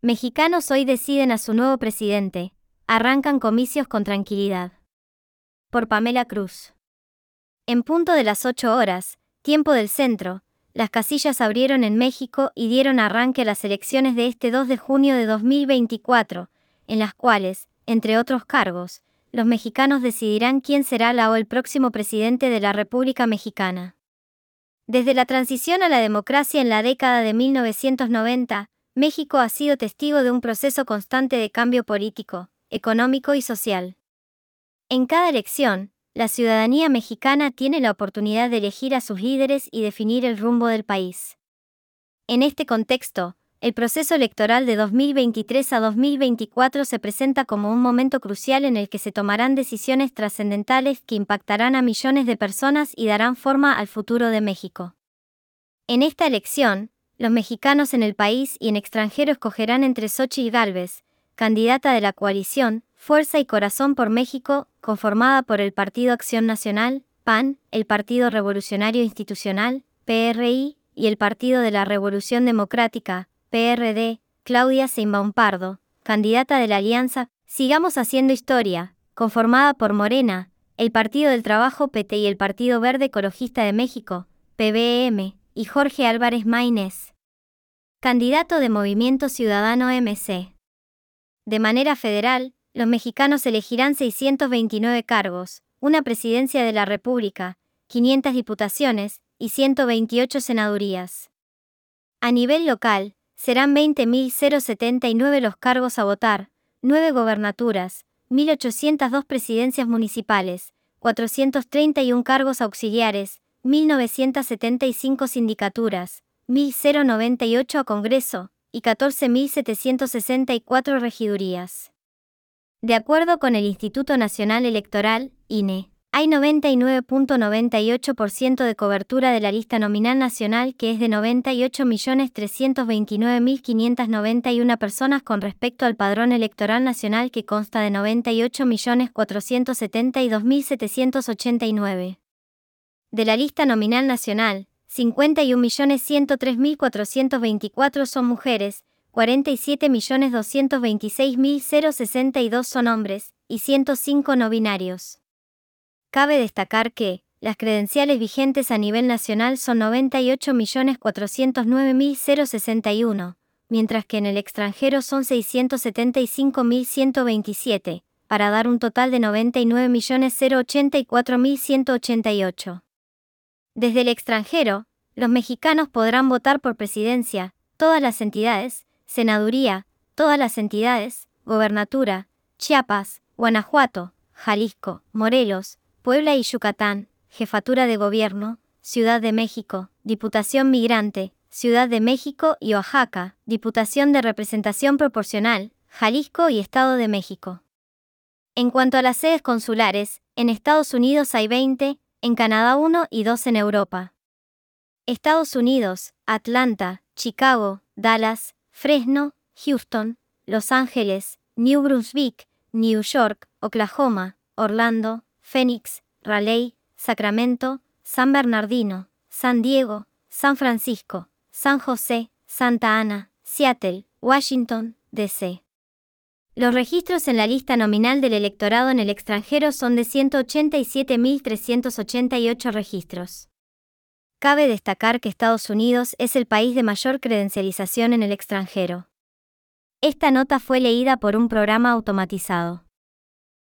Mexicanos hoy deciden a su nuevo presidente. Arrancan comicios con tranquilidad. Por Pamela Cruz. En punto de las 8 horas, tiempo del centro, las casillas abrieron en México y dieron arranque a las elecciones de este 2 de junio de 2024, en las cuales, entre otros cargos, los mexicanos decidirán quién será la o el próximo presidente de la República Mexicana. Desde la transición a la democracia en la década de 1990, México ha sido testigo de un proceso constante de cambio político, económico y social. En cada elección, la ciudadanía mexicana tiene la oportunidad de elegir a sus líderes y definir el rumbo del país. En este contexto, el proceso electoral de 2023 a 2024 se presenta como un momento crucial en el que se tomarán decisiones trascendentales que impactarán a millones de personas y darán forma al futuro de México. En esta elección, los mexicanos en el país y en extranjero escogerán entre Xóchitl Gálvez, candidata de la coalición Fuerza y Corazón por México, conformada por el Partido Acción Nacional, PAN, el Partido Revolucionario Institucional, PRI, y el Partido de la Revolución Democrática, PRD, Claudia Sheinbaum Pardo, candidata de la alianza Sigamos Haciendo Historia, conformada por Morena, el Partido del Trabajo PT y el Partido Verde Ecologista de México, PVM, y Jorge Álvarez Maínez, candidato de Movimiento Ciudadano MC. De manera federal, los mexicanos elegirán 629 cargos, una presidencia de la República, 500 diputaciones y 128 senadurías. A nivel local, serán 20.079 los cargos a votar, 9 gobernaturas, 1.802 presidencias municipales, 431 cargos auxiliares, 1.975 sindicaturas, 1.098 a Congreso, y 14.764 regidurías. De acuerdo con el Instituto Nacional Electoral, INE, hay 99.98% de cobertura de la lista nominal nacional, que es de 98.329.591 personas con respecto al padrón electoral nacional, que consta de 98.472.789. De la lista nominal nacional, 51.103.424 son mujeres, 47.226.062 son hombres, y 105 no binarios. Cabe destacar que, las credenciales vigentes a nivel nacional son 98.409.061, mientras que en el extranjero son 675.127, para dar un total de 99.084.188. Desde el extranjero, los mexicanos podrán votar por presidencia, todas las entidades, senaduría, todas las entidades, gobernatura, Chiapas, Guanajuato, Jalisco, Morelos, Puebla y Yucatán, Jefatura de Gobierno, Ciudad de México, Diputación Migrante, Ciudad de México y Oaxaca, Diputación de Representación Proporcional, Jalisco y Estado de México. En cuanto a las sedes consulares, en Estados Unidos hay 20, en Canadá 1 y 2 en Europa. Estados Unidos, Atlanta, Chicago, Dallas, Fresno, Houston, Los Ángeles, New Brunswick, New York, Oklahoma, Orlando, Phoenix, Raleigh, Sacramento, San Bernardino, San Diego, San Francisco, San José, Santa Ana, Seattle, Washington, D.C. Los registros en la lista nominal del electorado en el extranjero son de 187.388 registros. Cabe destacar que Estados Unidos es el país de mayor credencialización en el extranjero. Esta nota fue leída por un programa automatizado.